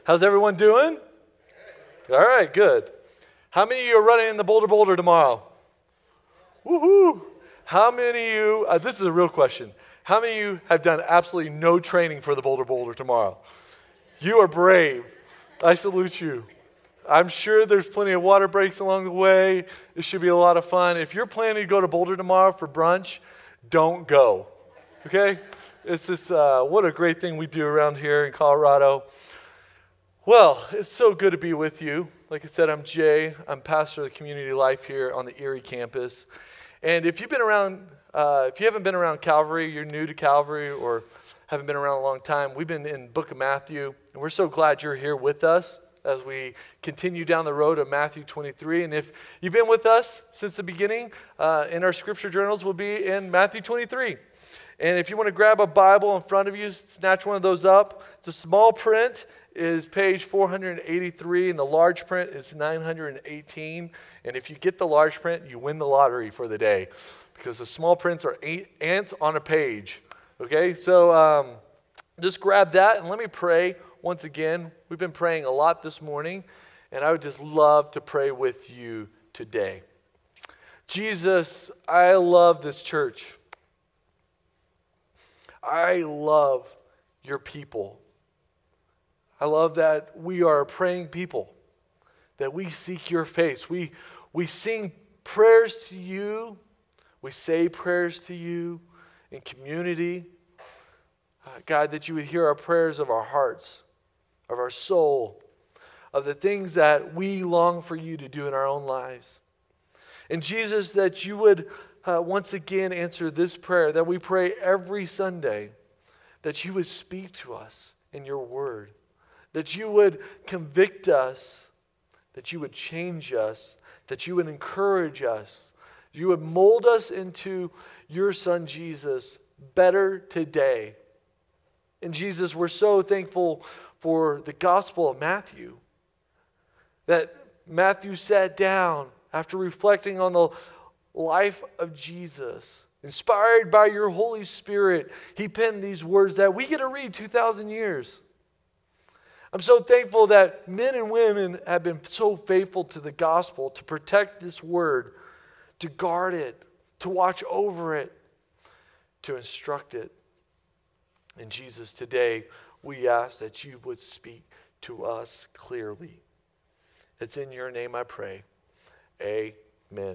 How's everyone doing? All right, good. How many of you are running in the Boulder tomorrow? Woohoo! How many of you, this is a real question, how many of you have done absolutely no training for the Boulder tomorrow? You are brave. I salute you. I'm sure there's plenty of water breaks along the way. It should be a lot of fun. If you're planning to go to Boulder tomorrow for brunch, don't go, okay? It's just, what a great thing we do around here in Colorado. Well, it's so good to be with you. Like I said, I'm Jay. I'm pastor of the community life here on the Erie campus. And if you've been around, if you haven't been around Calvary, you're new to Calvary or haven't been around a long time, we've been in the book of Matthew, and we're so glad you're here with us as we continue down the road of Matthew 23. And if you've been with us since the beginning, in our scripture journals, we'll be in Matthew 23. And if you want to grab a Bible in front of you, snatch one of those up. The small print is page 483, and the large print is 918. And if you get the large print, you win the lottery for the day, because the small prints are ants on a page. Okay, so just grab that, and let me pray once again. We've been praying a lot this morning, and I would just love to pray with you today. Jesus, I love this church. I love your people. I love that we are a praying people, that we seek your face. We sing prayers to you. We say prayers to you in community. God, that you would hear our prayers of our hearts, of our soul, of the things that we long for you to do in our own lives. And Jesus, that you would once again answer this prayer that we pray every Sunday, that you would speak to us in your word, that you would convict us, that you would change us, that you would encourage us, you would mold us into your Son Jesus better today. And Jesus, we're so thankful for the Gospel of Matthew, that Matthew sat down after reflecting on the life of Jesus. Inspired by your Holy Spirit, he penned these words that we get to read 2,000 years. I'm so thankful that men and women have been so faithful to the gospel, to protect this word, to guard it, to watch over it, to instruct it. And Jesus, today we ask that you would speak to us clearly. It's in your name I pray. Amen.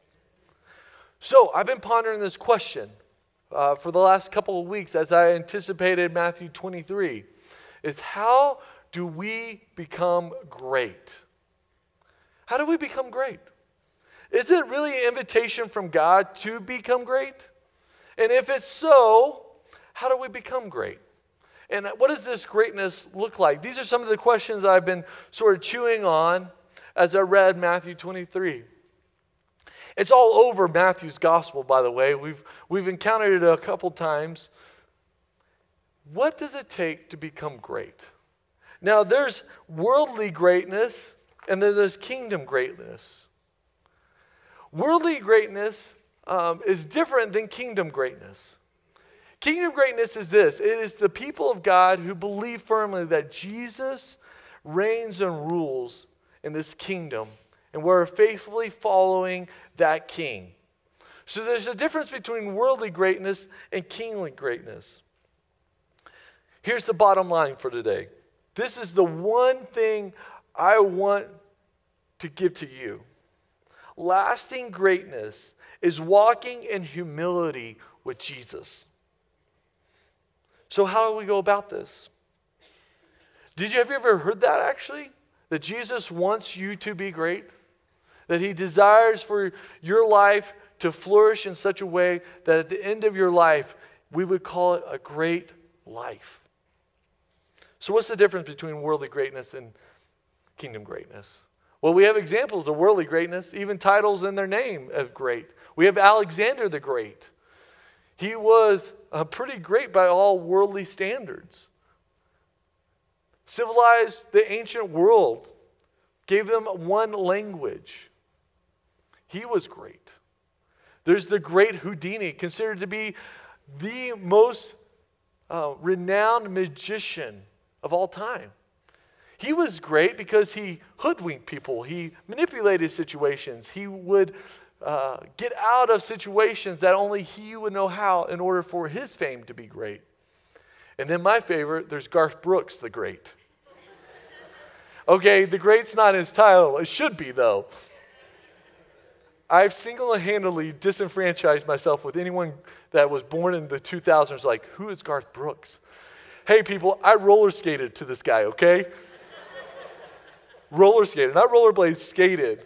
So I've been pondering this question for the last couple of weeks as I anticipated Matthew 23, is how do we become great? How do we become great? Is it really an invitation from God to become great? And if it's so, how do we become great? And what does this greatness look like? These are some of the questions I've been sort of chewing on as I read Matthew 23. It's all over Matthew's gospel, by the way. We've encountered it a couple times. What does it take to become great? Now, there's worldly greatness, and then there's kingdom greatness. Worldly greatness is different than kingdom greatness. Kingdom greatness is this. It is the people of God who believe firmly that Jesus reigns and rules in this kingdom, and we're faithfully following that king. So there's a difference between worldly greatness and kingly greatness. Here's the bottom line for today. This is the one thing I want to give to you. Lasting greatness is walking in humility with Jesus. So how do we go about this? Have you ever heard that actually? That Jesus wants you to be great? That he desires for your life to flourish in such a way that at the end of your life, we would call it a great life. So what's the difference between worldly greatness and kingdom greatness? Well, we have examples of worldly greatness, even titles in their name of great. We have Alexander the Great. He was pretty great by all worldly standards. Civilized the ancient world, gave them one language. He was great. There's the great Houdini, considered to be the most renowned magician of all time. He was great because he hoodwinked people. He manipulated situations. He would get out of situations that only he would know how in order for his fame to be great. And then my favorite, there's Garth Brooks, the Great. Okay, the Great's not his title. It should be, though. I've single-handedly disenfranchised myself with anyone that was born in the 2000s like, who is Garth Brooks? Hey, people, I roller skated to this guy, okay? Roller skated, not rollerblade, skated.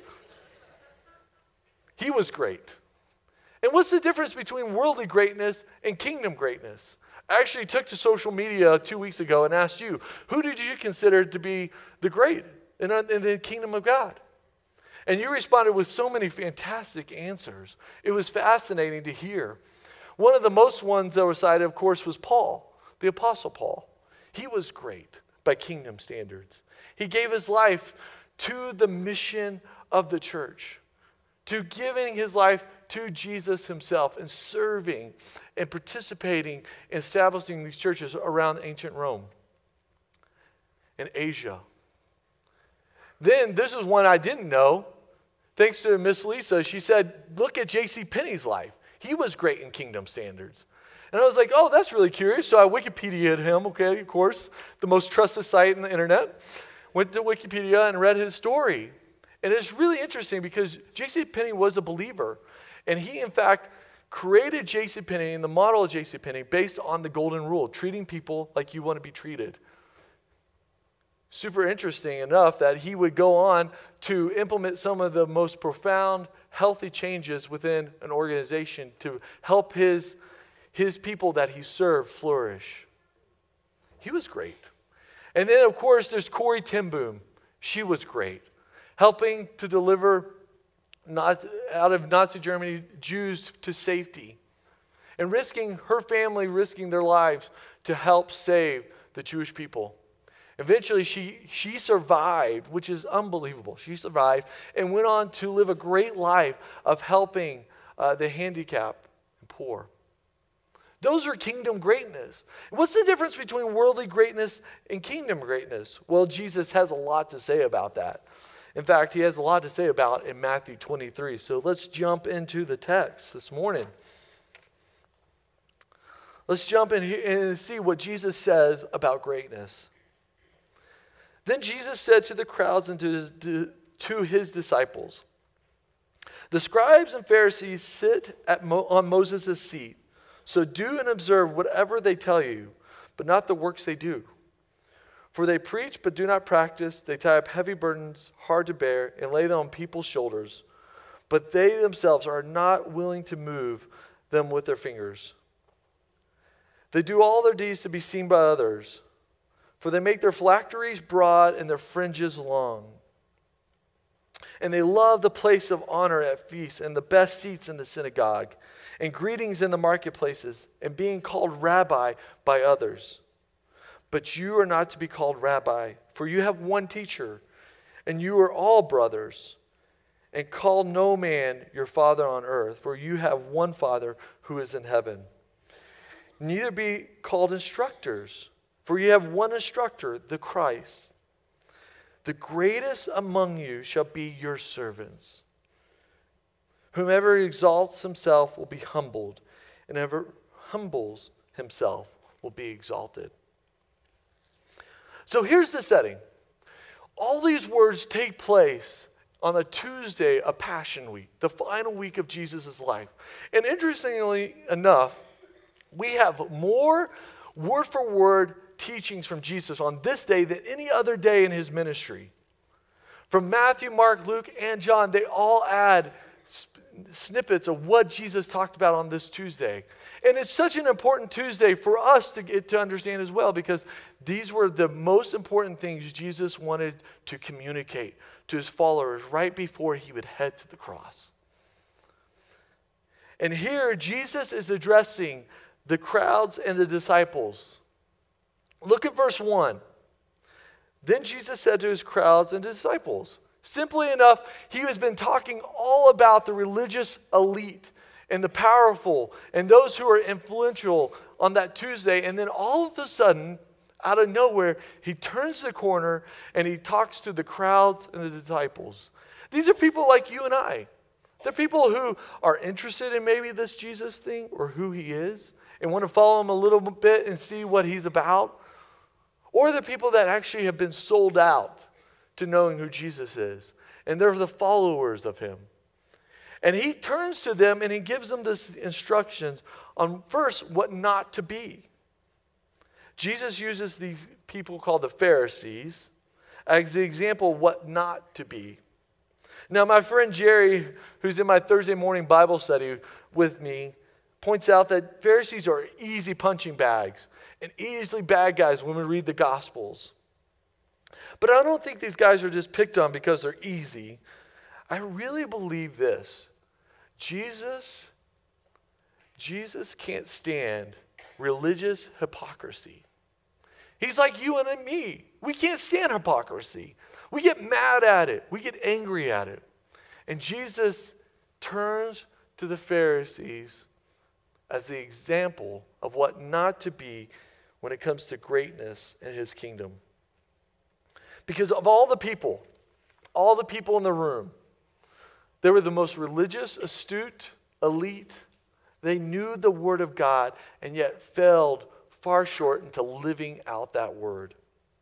He was great. And what's the difference between worldly greatness and kingdom greatness? I actually took to social media 2 weeks ago and asked you, who did you consider to be the great in the kingdom of God? And you responded with so many fantastic answers. It was fascinating to hear. One of the most ones that were cited, of course, was Paul, the Apostle Paul. He was great by kingdom standards. He gave his life to the mission of the church, to giving his life to Jesus himself and serving and participating in establishing these churches around ancient Rome and Asia. Then, this is one I didn't know. Thanks to Miss Lisa, she said, look at J.C. Penney's life. He was great in kingdom standards. And I was like, oh, that's really curious. So I Wikipedia'd him, okay, of course, the most trusted site on the internet. Went to Wikipedia and read his story. And it's really interesting because J.C. Penney was a believer. And he, in fact, created J.C. Penney and the model of J.C. Penney based on the golden rule, treating people like you want to be treated. Super interesting enough that he would go on to implement some of the most profound, healthy changes within an organization to help his people that he served flourish. He was great. And then, of course, there's Corrie ten Boom. She was great, helping to deliver out of Nazi Germany Jews to safety and risking her family, risking their lives to help save the Jewish people. Eventually, she survived, which is unbelievable. She survived and went on to live a great life of helping the handicapped and poor. Those are kingdom greatness. What's the difference between worldly greatness and kingdom greatness? Well, Jesus has a lot to say about that. In fact, he has a lot to say about it in Matthew 23. So let's jump into the text this morning. Let's jump in here and see what Jesus says about greatness. Then Jesus said to the crowds and to his disciples, the scribes and Pharisees sit on Moses' seat. So do and observe whatever they tell you, but not the works they do. For they preach but do not practice. They tie up heavy burdens, hard to bear, and lay them on people's shoulders. But they themselves are not willing to move them with their fingers. They do all their deeds to be seen by others. For they make their phylacteries broad and their fringes long. And they love the place of honor at feasts and the best seats in the synagogue and greetings in the marketplaces and being called rabbi by others. But you are not to be called rabbi, for you have one teacher, and you are all brothers. And call no man your father on earth, for you have one Father who is in heaven. Neither be called instructors, for you have one instructor, the Christ. The greatest among you shall be your servants. Whomever exalts himself will be humbled, and whoever humbles himself will be exalted. So here's the setting. All these words take place on a Tuesday of Passion Week, the final week of Jesus' life. And interestingly enough, we have more word-for-word teachings from Jesus on this day than any other day in his ministry. From Matthew, Mark, Luke, and John, they all add snippets of what Jesus talked about on this Tuesday. And it's such an important Tuesday for us to get to understand as well, because these were the most important things Jesus wanted to communicate to his followers right before he would head to the cross. And here Jesus is addressing the crowds and the disciples. Look at verse 1. Then Jesus said to his crowds and disciples, simply enough, he has been talking all about the religious elite and the powerful and those who are influential on that Tuesday. And then all of a sudden, out of nowhere, he turns the corner and he talks to the crowds and the disciples. These are people like you and I. They're people who are interested in maybe this Jesus thing or who he is and want to follow him a little bit and see what he's about. Or they're people that actually have been sold out to knowing who Jesus is. And they're the followers of him. And he turns to them and he gives them this instructions on first what not to be. Jesus uses these people called the Pharisees as the example of what not to be. Now, my friend Jerry, who's in my Thursday morning Bible study with me, points out that Pharisees are easy punching bags and easily bad guys when we read the Gospels. But I don't think these guys are just picked on because they're easy. I really believe this. Jesus can't stand religious hypocrisy. He's like you and me. We can't stand hypocrisy. We get mad at it. We get angry at it. And Jesus turns to the Pharisees as the example of what not to be when it comes to greatness in his kingdom. Because of all the people in the room, they were the most religious, astute, elite. They knew the word of God and yet fell far short into living out that word.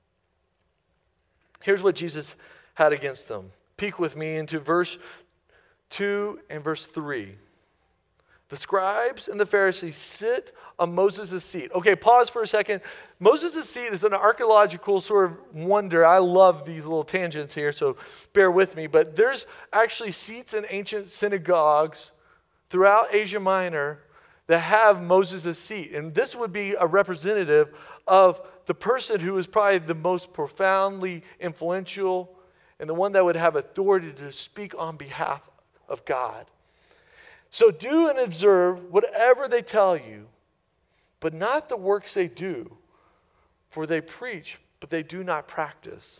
Here's what Jesus had against them. Peek with me into verse 2 and verse 3. The scribes and the Pharisees sit on Moses' seat. Okay, pause for a second. Moses' seat is an archaeological sort of wonder. I love these little tangents here, so bear with me. But there's actually seats in ancient synagogues throughout Asia Minor that have Moses' seat. And this would be a representative of the person who was probably the most profoundly influential and the one that would have authority to speak on behalf of God. So do and observe whatever they tell you, but not the works they do, for they preach, but they do not practice.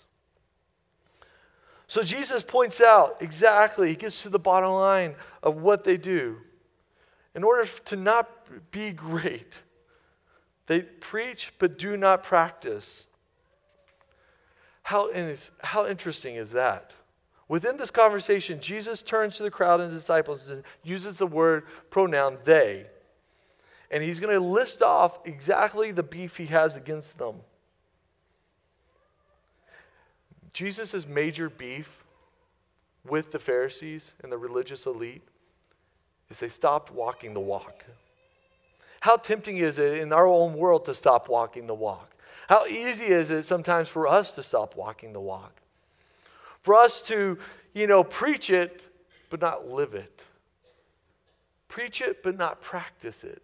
So Jesus points out exactly, he gets to the bottom line of what they do. In order to not be great, they preach but do not practice. How interesting is that? Within this conversation, Jesus turns to the crowd and the disciples and uses the word pronoun they. And he's going to list off exactly the beef he has against them. Jesus' major beef with the Pharisees and the religious elite is they stopped walking the walk. How tempting is it in our own world to stop walking the walk? How easy is it sometimes for us to stop walking the walk? For us to, preach it, but not live it. Preach it, but not practice it.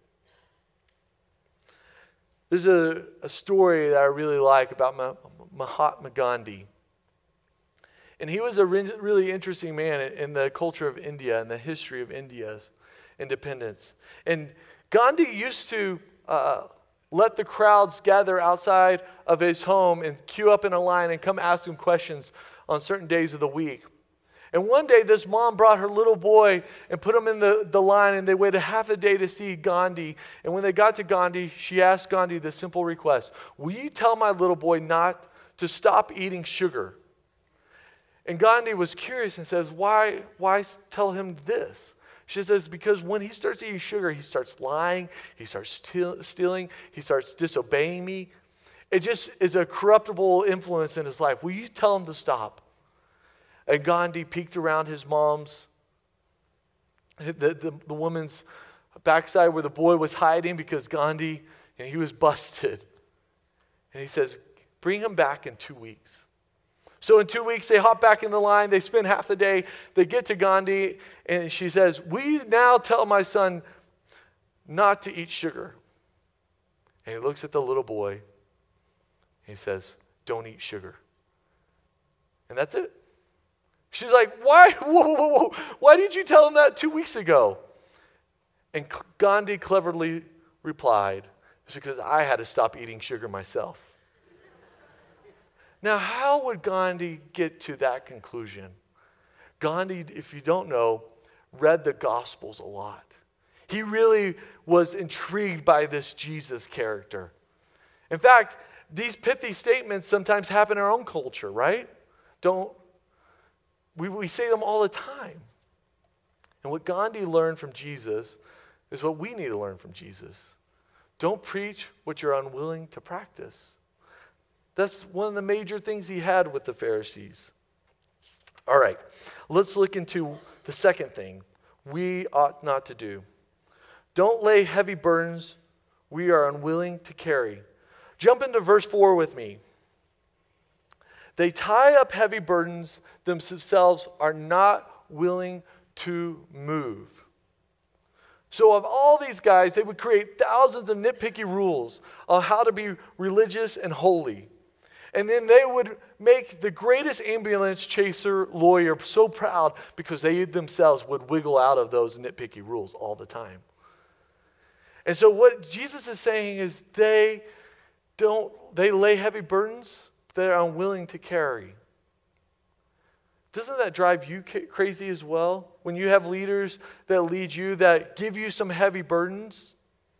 There's a story that I really like about Mahatma Gandhi. And he was a really interesting man in the culture of India and the history of India's independence. And Gandhi used to let the crowds gather outside of his home and queue up in a line and come ask him questions on certain days of the week. And one day this mom brought her little boy and put him in the line, and they waited half a day to see Gandhi. And when they got to Gandhi, she asked Gandhi the simple request, "Will you tell my little boy not to stop eating sugar?" And Gandhi was curious and says, why tell him this? She says, because when he starts eating sugar, he starts lying, he starts stealing, he starts disobeying me. It just is a corruptible influence in his life. Will you tell him to stop? And Gandhi peeked around his mom's, the woman's backside where the boy was hiding because Gandhi, and he was busted. And he says, bring him back in 2 weeks. So in 2 weeks, they hop back in the line. They spend half the day. They get to Gandhi, and she says, will you now tell my son not to eat sugar? And he looks at the little boy, and he says, don't eat sugar. And that's it. She's like, why? Whoa. Why didn't you tell him that 2 weeks ago? And Gandhi cleverly replied, it's because I had to stop eating sugar myself. Now, how would Gandhi get to that conclusion? Gandhi, if you don't know, read the Gospels a lot. He really was intrigued by this Jesus character. In fact, These pithy statements sometimes happen in our own culture, right? We say them all the time. And what Gandhi learned from Jesus is what we need to learn from Jesus. Don't preach what you're unwilling to practice. That's one of the major things he had with the Pharisees. All right, let's look into the second thing we ought not to do. Don't lay heavy burdens we are unwilling to carry. Jump into verse 4 with me. They tie up heavy burdens themselves are not willing to move. So of all these guys, they would create thousands of nitpicky rules on how to be religious and holy. And then they would make the greatest ambulance chaser lawyer so proud because they themselves would wiggle out of those nitpicky rules all the time. And so what Jesus is saying is they lay heavy burdens they're unwilling to carry. Doesn't that drive you crazy as well? When you have leaders that lead you, that give you some heavy burdens?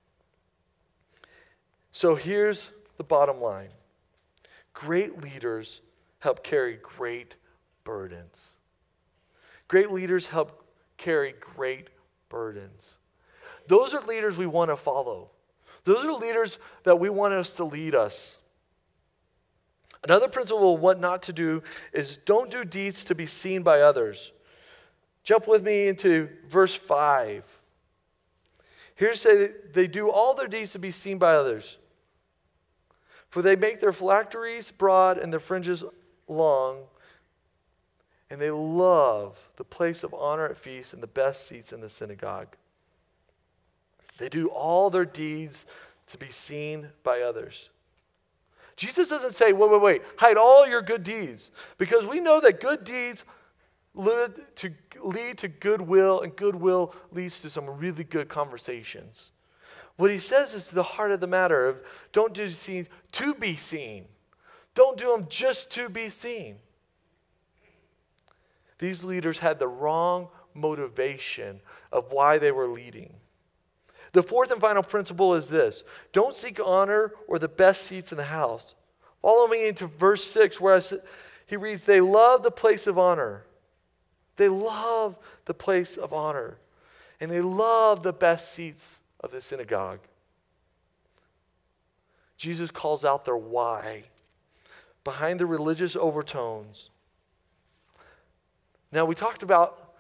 So here's the bottom line. Great leaders help carry great burdens. Great leaders help carry great burdens. Those are leaders we want to follow. Those are leaders that we want us to lead us. Another principle of what not to do is don't do deeds to be seen by others. Jump with me into verse 5. Here say they do all their deeds to be seen by others. For they make their phylacteries broad and their fringes long, and they love the place of honor at feasts and the best seats in the synagogue. They do all their deeds to be seen by others. Jesus doesn't say, wait, hide all your good deeds. Because we know that good deeds lead to goodwill, and goodwill leads to some really good conversations. What he says is the heart of the matter of don't do things to be seen. Don't do them just to be seen. These leaders had the wrong motivation of why they were leading. The fourth and final principle is this. Don't seek honor or the best seats in the house. Follow me into verse 6 where he reads, they love the place of honor. They love the place of honor. And they love the best seats of the synagogue. Jesus calls out their why behind the religious overtones. Now we talked about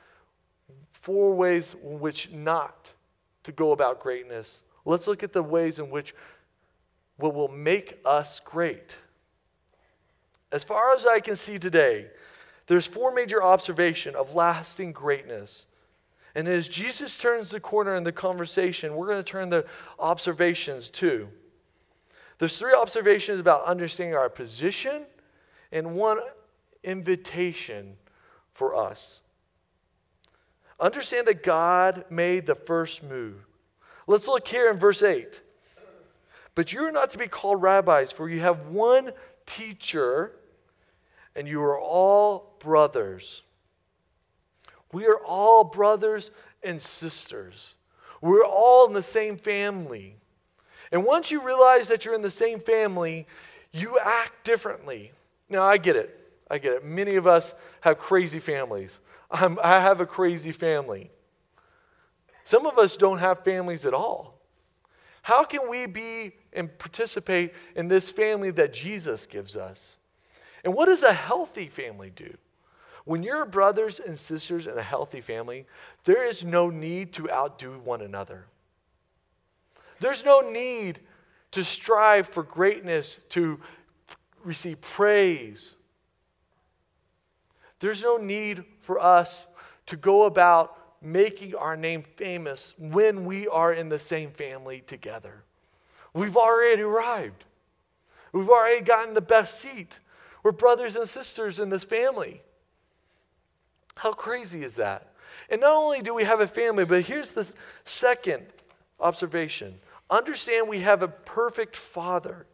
4 ways in which not to go about greatness. Let's look at the ways in which what will make us great. As far as I can see today, there's 4 major observations of lasting greatness. And as Jesus turns the corner in the conversation, we're going to turn the observations too. There's 3 observations about understanding our position and 1 invitation for us. Understand that God made the first move. Let's look here in verse 8. But you are not to be called rabbis, for you have one teacher, and you are all brothers. We are all brothers and sisters. We're all in the same family. And once you realize that you're in the same family, you act differently. Now, I get it. Many of us have crazy families. I have a crazy family. Some of us don't have families at all. How can we be and participate in this family that Jesus gives us? And what does a healthy family do? When you're brothers and sisters in a healthy family, there is no need to outdo one another. There's no need to strive for greatness, to receive praise. There's no need for us to go about making our name famous when we are in the same family together. We've already arrived. We've already gotten the best seat. We're brothers and sisters in this family. How crazy is that? And not only do we have a family, but here's the second observation. Understand we have a perfect Father.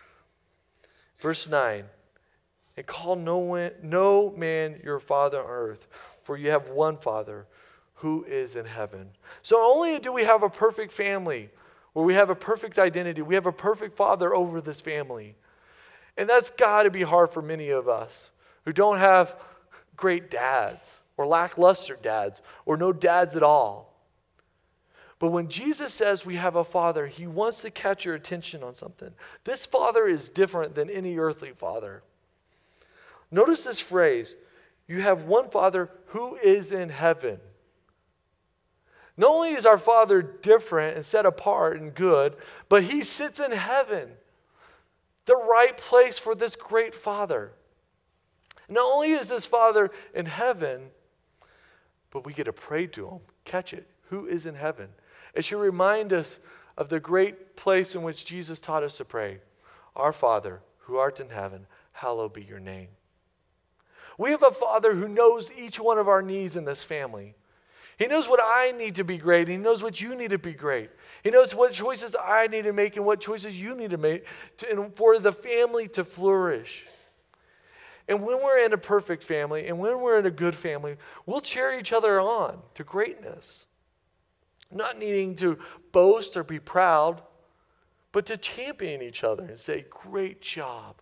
Verse 9. And call no man your father on earth, for you have one Father who is in heaven. So not only do we have a perfect family, where we have a perfect identity, we have a perfect Father over this family. And that's got to be hard for many of us who don't have great dads or lackluster dads or no dads at all. But when Jesus says we have a father, he wants to catch your attention on something. This father is different than any earthly father. Notice this phrase, you have one father who is in heaven. Not only is our Father different and set apart and good, but he sits in heaven, the right place for this great Father. Not only is this Father in heaven, but we get to pray to him. Catch it. Who is in heaven? It should remind us of the great place in which Jesus taught us to pray. Our Father, who art in heaven, hallowed be your name. We have a Father who knows each one of our needs in this family. He knows what I need to be great. He knows what you need to be great. He knows what choices I need to make and what choices you need to make for the family to flourish. And when we're in a perfect family and when we're in a good family, we'll cheer each other on to greatness. Not needing to boast or be proud, but to champion each other and say, great job.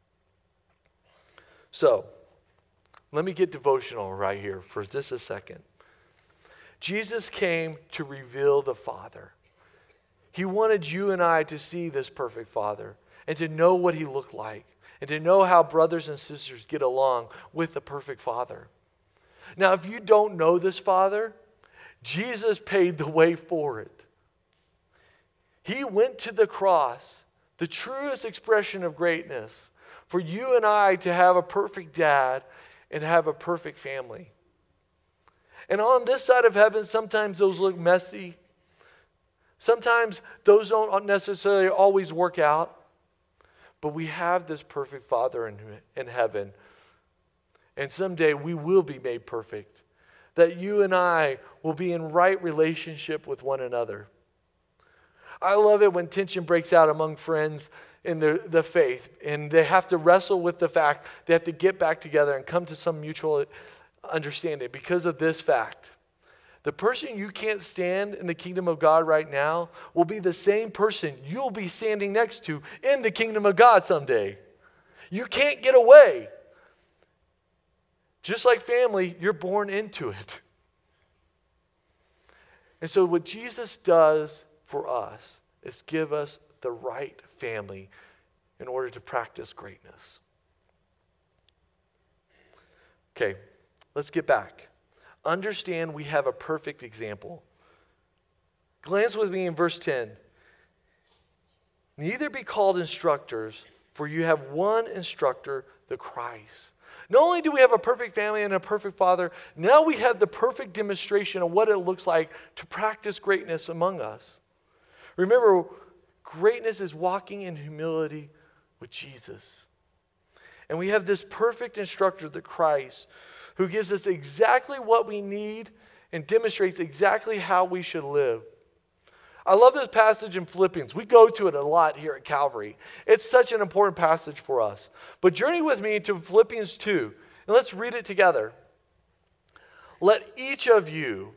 So, let me get devotional right here for just a second. Jesus came to reveal the Father. He wanted you and I to see this perfect Father and to know what he looked like and to know how brothers and sisters get along with the perfect Father. Now, if you don't know this Father, Jesus paid the way for it. He went to the cross, the truest expression of greatness, for you and I to have a perfect dad and have a perfect family. And on this side of heaven, sometimes those look messy. Sometimes those don't necessarily always work out. But we have this perfect Father in heaven. And someday we will be made perfect. That you and I will be in right relationship with one another. I love it when tension breaks out among friends in the faith. And they have to wrestle with the fact they have to get back together and come to some mutual understanding because of this fact. The person you can't stand in the kingdom of God right now will be the same person you'll be standing next to in the kingdom of God someday. You can't get away. Just like family, you're born into it. And so what Jesus does for us is give us the right family in order to practice greatness. Okay. Let's get back. Understand we have a perfect example. Glance with me in verse 10. Neither be called instructors, for you have one instructor, the Christ. Not only do we have a perfect family and a perfect Father, now we have the perfect demonstration of what it looks like to practice greatness among us. Remember, greatness is walking in humility with Jesus. And we have this perfect instructor, the Christ, who gives us exactly what we need and demonstrates exactly how we should live. I love this passage in Philippians. We go to it a lot here at Calvary. It's such an important passage for us. But journey with me to Philippians 2, and let's read it together. Let each of you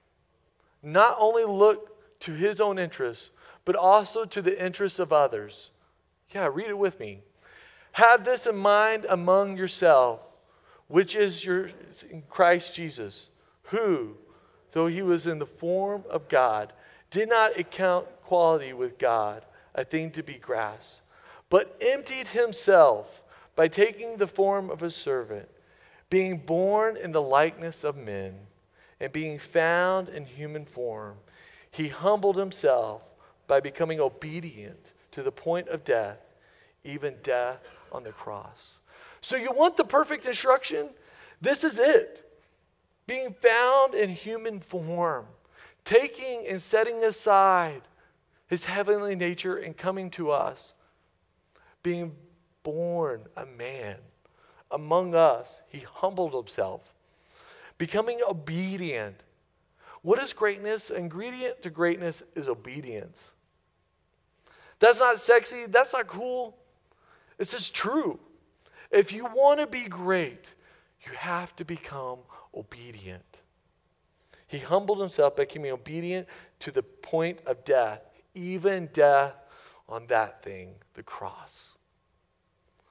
not only look to his own interests, but also to the interests of others. Yeah, read it with me. Have this in mind among yourselves, which is in Christ Jesus, who, though he was in the form of God, did not account equality with God a thing to be grasped, but emptied himself by taking the form of a servant, being born in the likeness of men, and being found in human form. He humbled himself by becoming obedient to the point of death, even death on the cross. So you want the perfect instruction? This is it. Being found in human form, taking and setting aside his heavenly nature and coming to us, being born a man among us, he humbled himself, becoming obedient. What is greatness? Ingredient to greatness is obedience. That's not sexy, that's not cool. It's just true. If you want to be great, you have to become obedient. He humbled himself by becoming obedient to the point of death, even death on that thing, the cross.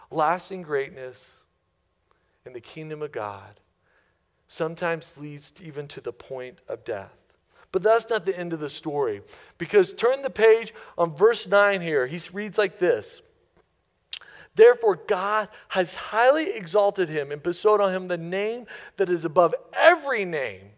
Lasting greatness in the kingdom of God sometimes leads even to the point of death. But that's not the end of the story. Because turn the page on verse 9 here. He reads like this. Therefore, God has highly exalted him and bestowed on him the name that is above every name.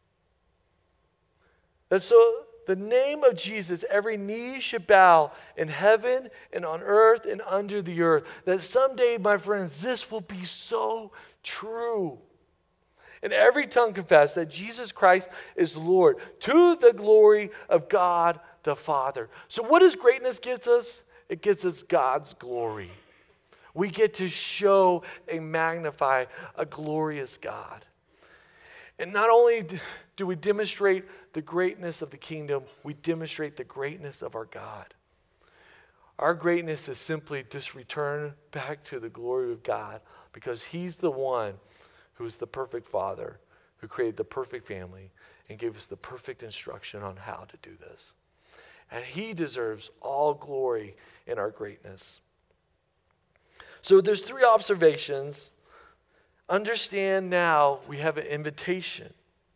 And so the name of Jesus, every knee should bow in heaven and on earth and under the earth. That someday, my friends, this will be so true. And every tongue confess that Jesus Christ is Lord to the glory of God the Father. So what does greatness get us? It gets us God's glory. We get to show and magnify a glorious God. And not only do we demonstrate the greatness of the kingdom, we demonstrate the greatness of our God. Our greatness is simply just return back to the glory of God because he's the one who is the perfect Father, who created the perfect family and gave us the perfect instruction on how to do this. And he deserves all glory in our greatness. So there's 3 observations. Understand now we have an invitation.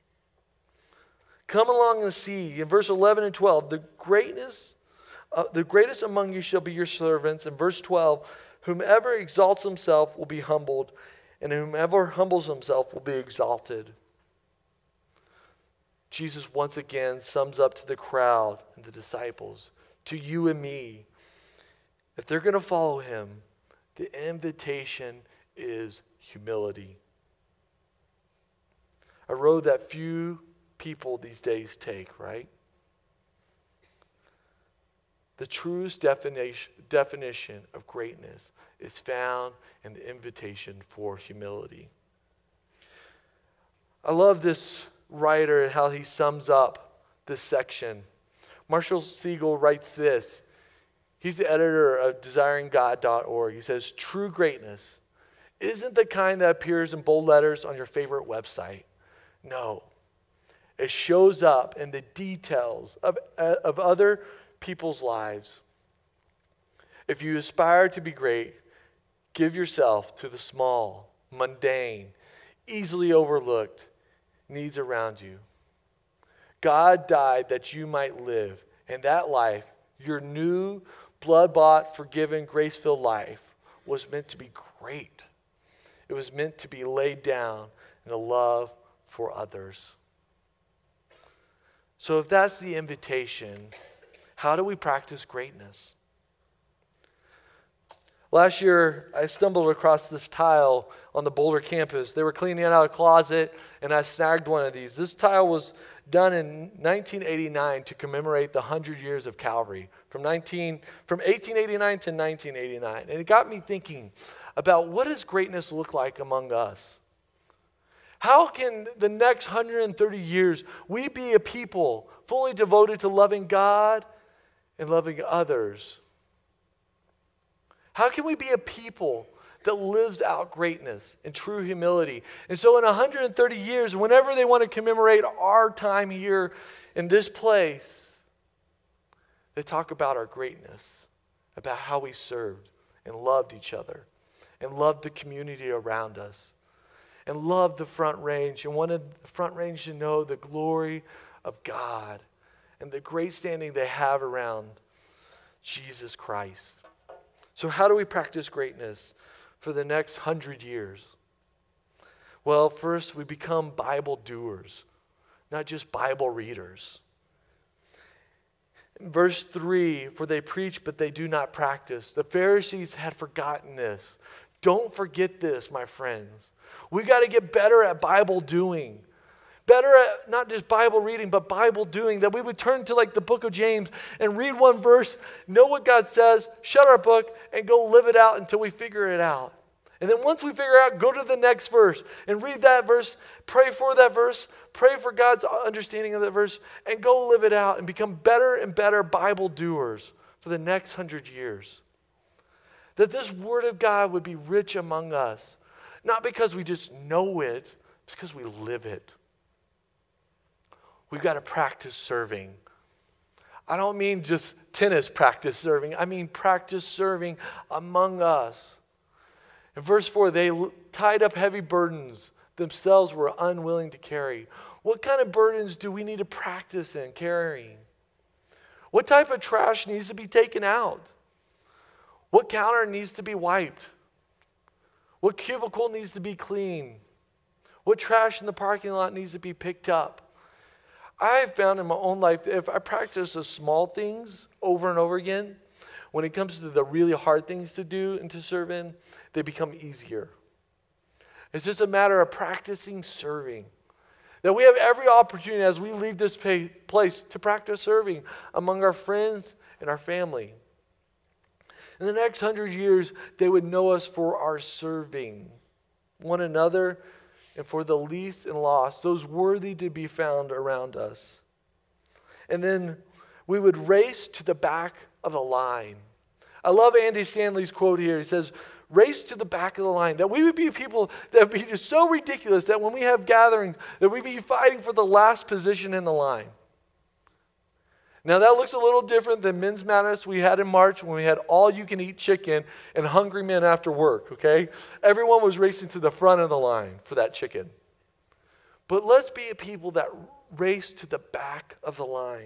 Come along and see. In verse 11 and 12, the greatest among you shall be your servants. In verse 12, whomever exalts himself will be humbled, and whomever humbles himself will be exalted. Jesus once again sums up to the crowd and the disciples, to you and me, if they're going to follow him, the invitation is humility. A road that few people these days take, right? The truest definition of greatness is found in the invitation for humility. I love this writer and how he sums up this section. Marshall Siegel writes this. He's the editor of desiringgod.org. He says, true greatness isn't the kind that appears in bold letters on your favorite website. No. It shows up in the details of other people's lives. If you aspire to be great, give yourself to the small, mundane, easily overlooked needs around you. God died that you might live, and that life, your new, blood-bought, forgiven, grace-filled life, was meant to be great. It was meant to be laid down in the love for others. So if that's the invitation, how do we practice greatness? Last year, I stumbled across this tile on the Boulder campus. They were cleaning out a closet, and I snagged one of these. This tile was done in 1989 to commemorate the 100 years of Calvary, from 1889 to 1989. And it got me thinking about what does greatness look like among us? How can the next 130 years we be a people fully devoted to loving God and loving others? How can we be a people that lives out greatness and true humility? And so in 130 years, whenever they want to commemorate our time here in this place, they talk about our greatness, about how we served and loved each other and loved the community around us and loved the Front Range and wanted the Front Range to know the glory of God and the great standing they have around Jesus Christ. So how do we practice greatness for the next 100 years? Well, first we become Bible doers, not just Bible readers. In verse 3, for they preach but they do not practice. The Pharisees had forgotten this. Don't forget this, my friends. We got to get better at Bible doing. Better at not just Bible reading, but Bible doing. That we would turn to like the book of James and read one verse, know what God says, shut our book, and go live it out until we figure it out. And then once we figure out, go to the next verse and read that verse, pray for that verse, pray for God's understanding of that verse, and go live it out and become better and better Bible doers for the next 100 years. That this word of God would be rich among us, not because we just know it, it's because we live it. We've got to practice serving. I don't mean just tennis practice serving. I mean practice serving among us. In verse 4, they tied up heavy burdens themselves were unwilling to carry. What kind of burdens do we need to practice in carrying? What type of trash needs to be taken out? What counter needs to be wiped? What cubicle needs to be cleaned? What trash in the parking lot needs to be picked up? I have found in my own life that if I practice the small things over and over again, when it comes to the really hard things to do and to serve in, they become easier. It's just a matter of practicing serving. That we have every opportunity as we leave this place to practice serving among our friends and our family. In the next 100 years, they would know us for our serving one another and for the least and lost, those worthy to be found around us. And then we would race to the back of the line. I love Andy Stanley's quote here. He says, race to the back of the line. That we would be people that would be just so ridiculous that when we have gatherings, that we'd be fighting for the last position in the line. Now that looks a little different than Men's Madness we had in March when we had all-you-can-eat chicken and hungry men after work, okay? Everyone was racing to the front of the line for that chicken. But let's be a people that race to the back of the line.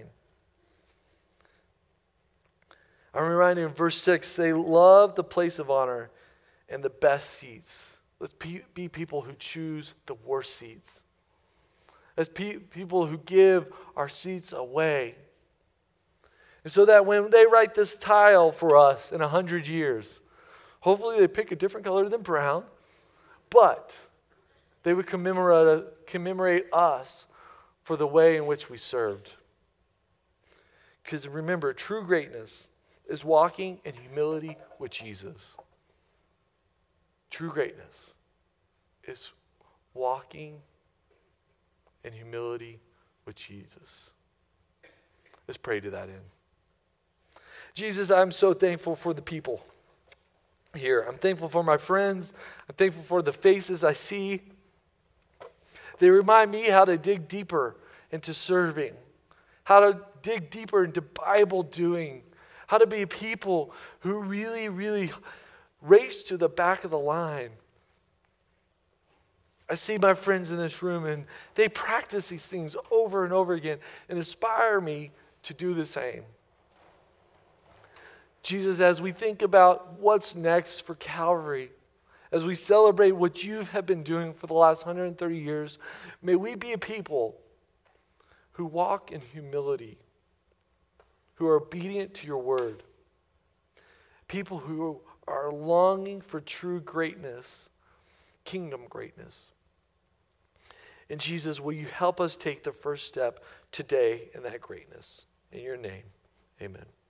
I'm reminded in verse 6, they love the place of honor and the best seats. Let's be people who choose the worst seats. As people who give our seats away. And so that when they write this tile for us in 100 years, hopefully they pick a different color than brown, but they would commemorate us for the way in which we served. Because remember, true greatness is walking in humility with Jesus. True greatness is walking in humility with Jesus. Let's pray to that end. Jesus, I'm so thankful for the people here. I'm thankful for my friends. I'm thankful for the faces I see. They remind me how to dig deeper into serving, how to dig deeper into Bible doing, how to be people who really, really race to the back of the line. I see my friends in this room and they practice these things over and over again and inspire me to do the same. Jesus, as we think about what's next for Calvary, as we celebrate what you have been doing for the last 130 years, may we be a people who walk in humility, who are obedient to your word, people who are longing for true greatness, kingdom greatness. And Jesus, will you help us take the first step today in that greatness? In your name, amen.